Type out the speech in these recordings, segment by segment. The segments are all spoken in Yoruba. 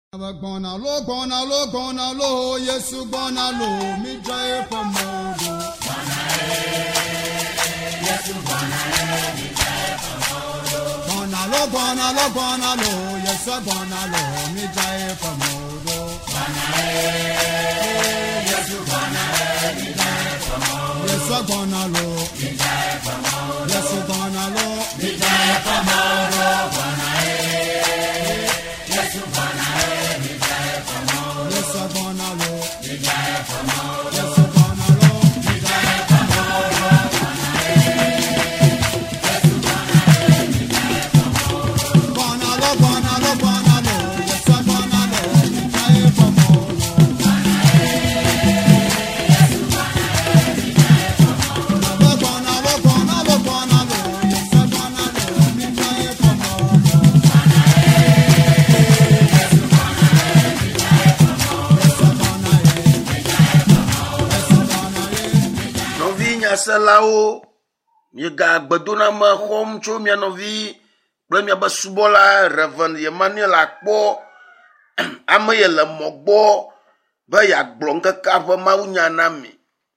Gonna lo, yes, you gonna lo, me drive for more. Yes, you gonna lo, yes, you gonna lo, me drive for more. Yes, you gonna lo, yes, you gonna lo, me drive for more. Salao miga gbedona me xɔm tso mia nɔvi kple mia be subɔla Reverend Emmanuel Akpɔ ame ye le mɔ gbɔ be yeagblɔ ŋkeke ƒe mawunya na mi.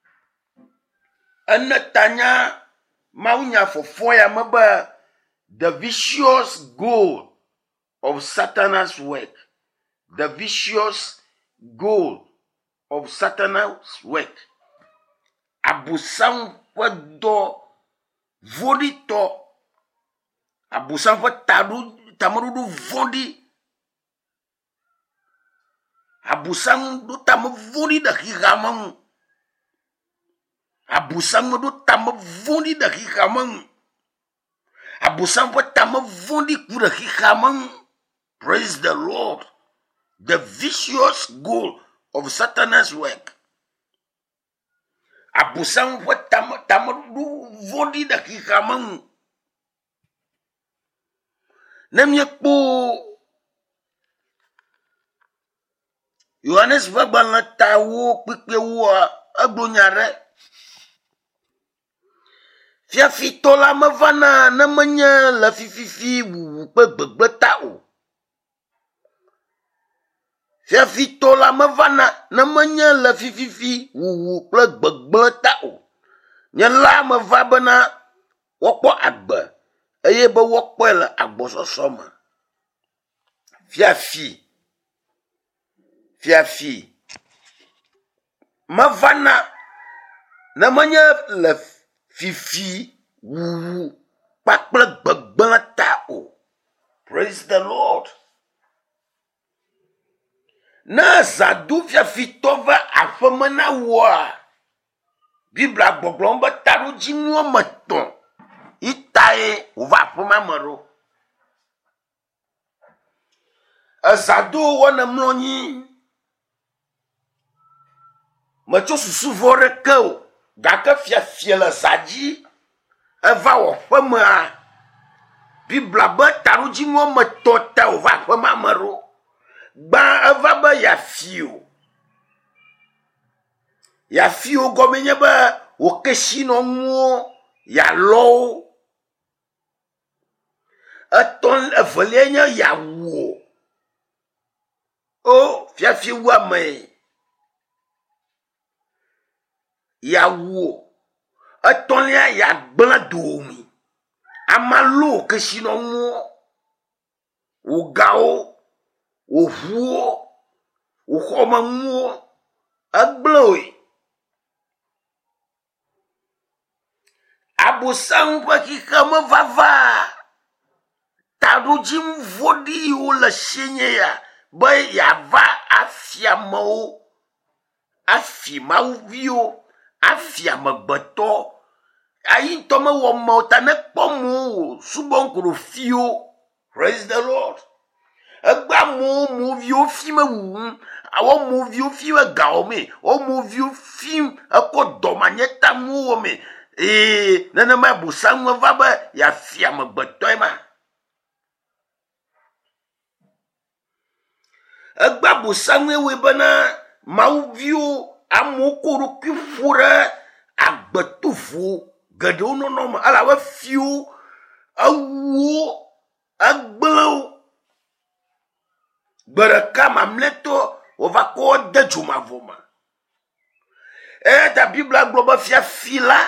Ene tanya mawunya fɔfɔ ya me be the vicious goal of Satan's work. The vicious goal of Satan's work. Abusam ƒe dɔ vɔɖitɔ, abusam ƒe tameɖoɖo vɔɖi, abusam ɖo tame vɔɖi ɖe xixame ŋu, abusam ɖo tame vɔɖi ɖe xixame ŋu, abusam ƒe tame vɔɖi ku ɖe xixame ŋu. Praise the Lord. The vicious goal of Satan's work. Abusam ƒe tameɖoɖo vɔɖi ɖe xixame ŋu. Ne miekpɔ Yohanes ƒe gbalẽ tawo kpikpewoa, egblɔ nya ɖe. Fiafitɔ la mevana ne menye le fififi wuwu kple gbegbe ta o. Fiafitɔ la mevana ne menye le fififi wuwu kple gbegble ta o. Nye la meva bena wɔkpɔ agbe eye be wɔkpɔe le agbɔsɔsɔ me. Fiafi mevana ne menye le fifi wuwu kpakple gbegble ta o. Praise the Lord. Ne zãdu fiafitɔ va aƒeme na woa, Biblia gbɔgblɔm be taɖodzinu wɔme 3 itae wòva aƒemea me ɖo. Ezãdo wɔne mlɔ nyi, metso susu vɔ ɖeke o, gake fiafia le zãdzi eva wɔ ƒemea, Biblia be taɖodzinu wɔme 3 ta wòva aƒemea me ɖo. Gba eva be yafio. Yafio gɔme nye be wokeshi no ŋuwo yalɔwo. Evelia nye yawuo. O fiafi wu ame. Yawuo. Etɔ̃lia yagblẽ domi. Amalo keshi no ŋuwo. Wogawo. Wovuwo, woxɔmeŋuwo, egblẽwoe. Abosam ƒe xixeme vava, taɖodzinu vɔɖiwo le sinye ya be yava afia amewo, afi mawuviwo, afi amegbetɔ. Ayi ŋutɔ mewɔ mewo ta ne kpɔ mo subɔ ŋkuɖofiwo. Praise the Lord. Egba moviwo fim wuwum, awɔ moviwo fim gawo me, o moviwo fim ekɔ dɔmanye tamuwo me. Nenema abosam va be yafia amegbetɔe ma. Egba abosam we bena mawuviwo amewo ko ɖokui ƒo ɖe agbetovo geɖewo nɔnɔme alabe fiwo, awuwo, agblẽwo. Bereka mamleto ova ko de juma voma. Ta Bible globa fia fila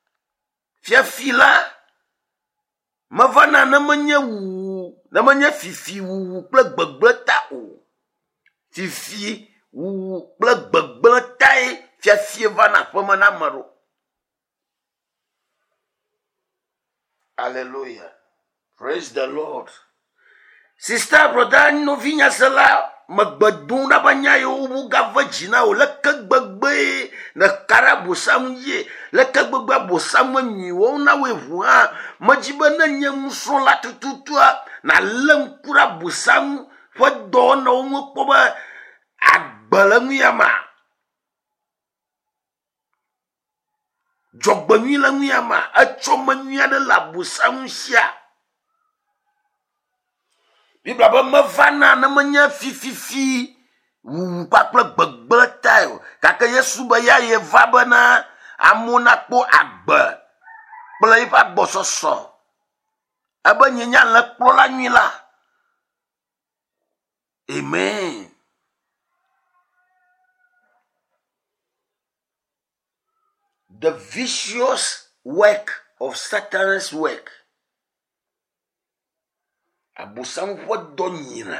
mavana na manya fifi wu kple gbegbeta o. Fifi wu kple gbegbeta fia fie vana poma na maro. Hallelujah. Praise the Lord. Sister, brother, no vinya sela magbadun na banya yo muga vagina o lekgbegbe na karabu samye lekgbegbe bosam nyi wo na wevu majiba na nyem so la tutua na lenkura bosam fodo na wo poba agbalangu yama jogbanyu la nguyama achomanyu de la bosam sia. Bibla ba mavana na manya fififi pakple gbegbeta yo kaka Yesu ba ya ye vabana amuna kpo agbe kple ifa gbososo aba nyenya le kplo la nyila. Amen. The vicious work of Satan's work. Abusam wadonyina.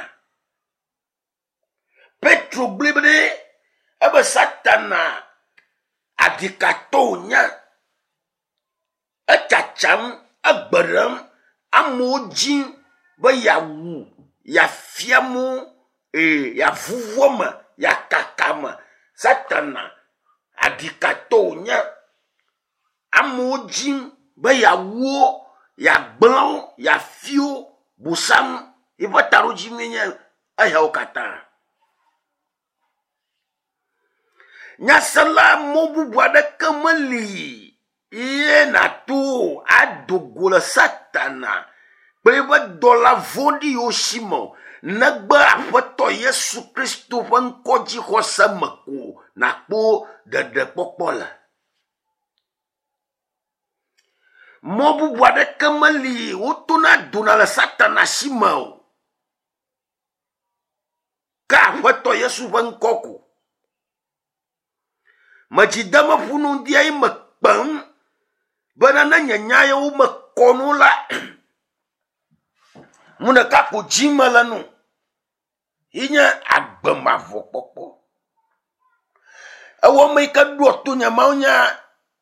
Petro blibre aba Satana adikatonya achacham agbaram amojin ba yawu ya fiamu ya vuvoma ya kakama. Satana adikatonya amojin ba yawu ya blanc ya fio busam iba taruji menya aya okata nyasala mobu bwada kamali iye na tu adogola Satana beba dola vondi yoshimo nagba afoto Yesu Kristo vankoji hosamako nakpo dede popola mobu bwada kamali utuna dunala Satana shimao ka foto Yesu vankoko majidama funu dia imakpam banana nyanyaya umakonula muna kapo jimala nu inya agbama vopopo awo mai ka duoto nyamaunya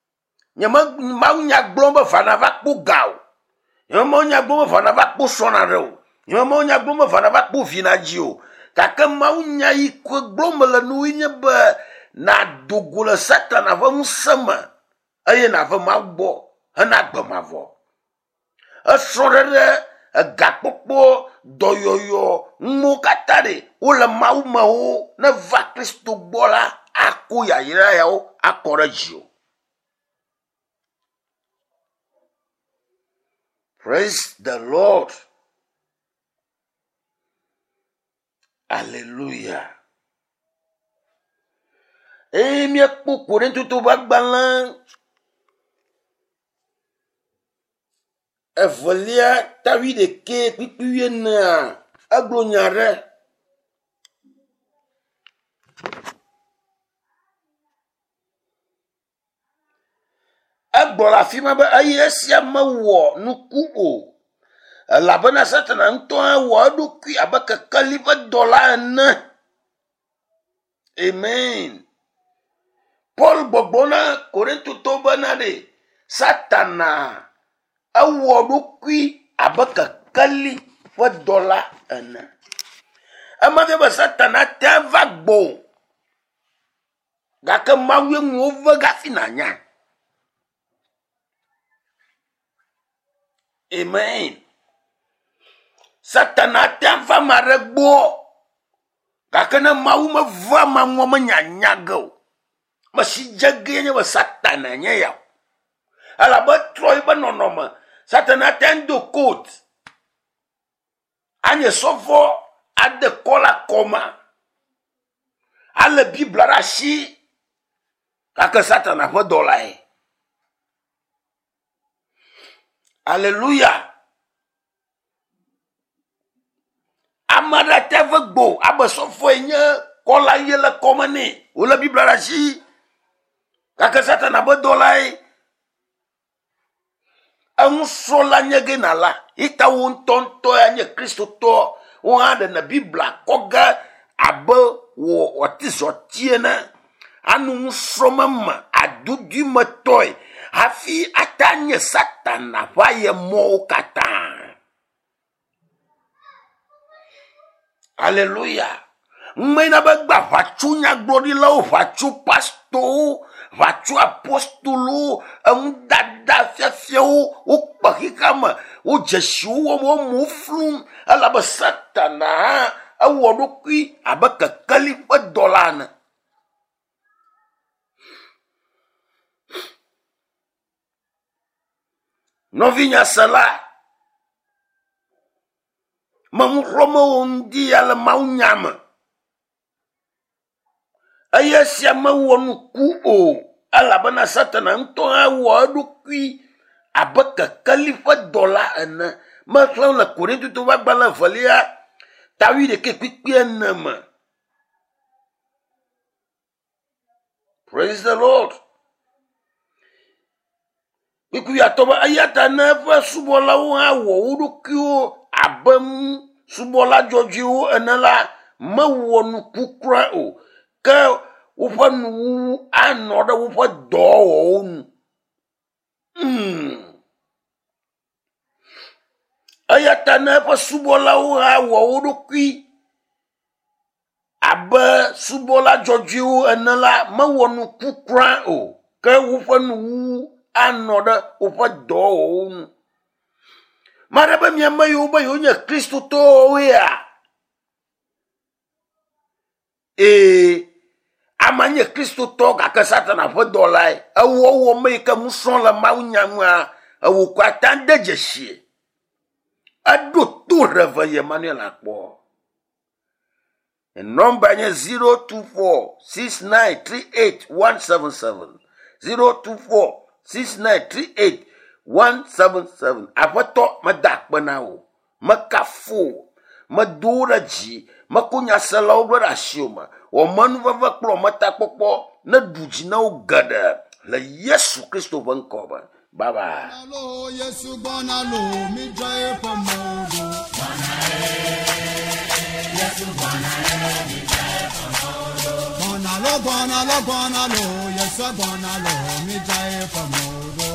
glomba fana va po gao nyamaunya glomba fana va po sonareo nyamaunya glomba fana va po vinajio kaka maunya ikwe glomba la nuinya ba na dugula Satana va musama aye na va magbo ana agbama vo asonere agapopo doyoyo mukatare ula mau na va Kristo bola akuya ira yao akorajio. Praise the Lord. Hallelujah. Mi akpoko ne tutu bagbalan evolia tawi de ke pipiye na aglonyare agbola fima ba ayesia mawo nuku o labana Satana nto wa dokui abaka kaliva $1. Amen. Paul Bogbona Korinto Tobanade Satana awodukwi abaka kali wa $1. Amade ba Satana tavagbo gaka mawe ngova gafinanya. Amen. Satana tava maregbo gaka na mawu mava mamwa nyanyago masijagenya wa Satana nyaya alaba troi ba nonoma Satana tendo coat anye sofo ade kola koma ale Bibla rashi kaka Satana fa $1. Hallelujah. amara tevegbo abesofo enye kola yele komane o la Bible rashi kaka Satan abodolai ansola nyege nala ita won tonto ya nye Kristo to o ade na Bible koga abo wo otisotie na anu nsromama adudu matoy hafi atanye Satan na vaye mo kata. Hallelujah. Mena bagba vachunya glory lao vachu pasto vachu apostolo dada fiafio ukpakikama o Jesu wo muflum alaba Satana awodokui abaka kalifa dolana. Novinya sala mamromo undi ala maunyama ayasia mawonu ku ala bana Satana nto awodokui abaka kalifa dola ana makla la korintu to bagbala valia tawi de ke kpipienama. Praise the Lord. Iku ya toba ayata na fa subola wa udukio abam subola jojiu enala mawonu kukra o ka ufanu anoda ufa do ayata na fa subola wa uduki aba subola jojiu enala mawonu kukra o ka ufanu anoda ufa do maraba miamba yuba yonya Kristo to ya amanye Kristo to ka Satana fo dolai awo meika muson la maunyamwa awo kwatande jeshi ado to reveille Emmanuel akpo and number 02469381177 02469381177 afoto madak banao makafo maduraji makunya salawo rashoma o manu vava klo matakpopo na duji na ogada la Yesu Kristo bankoba baba Lo Yesu bonalo mi jaye pamodo Yesu bonalo mi jaye pamodo bonalo Yesu bonalo mi jaye pamodo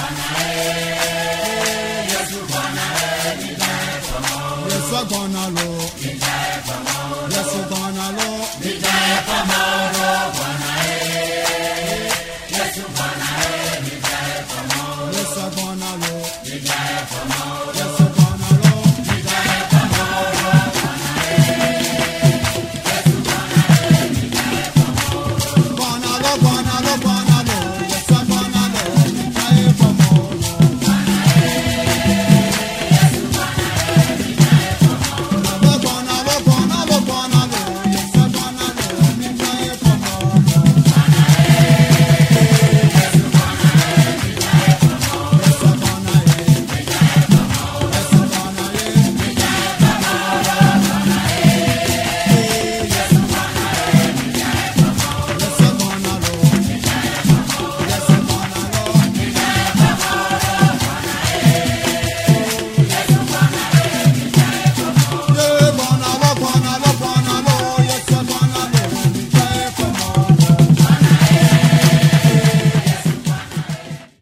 Yesu bonalo mi jaye pamodo Yesu bonalo mi jaye pamodo Yesu bonalo mi jaye pamodo